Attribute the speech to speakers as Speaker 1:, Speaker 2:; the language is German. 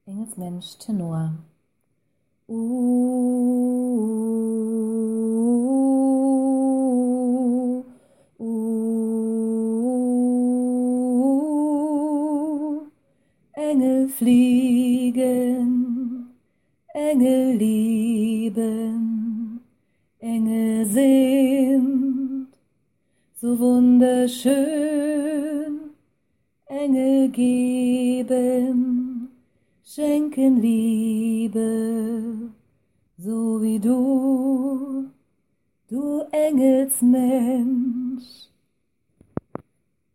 Speaker 1: Engelsmensch Tenor. Engel fliegen, Engel lieben, Engel sind so wunderschön, Engel geben, schenken Liebe, so wie du Engelsmensch.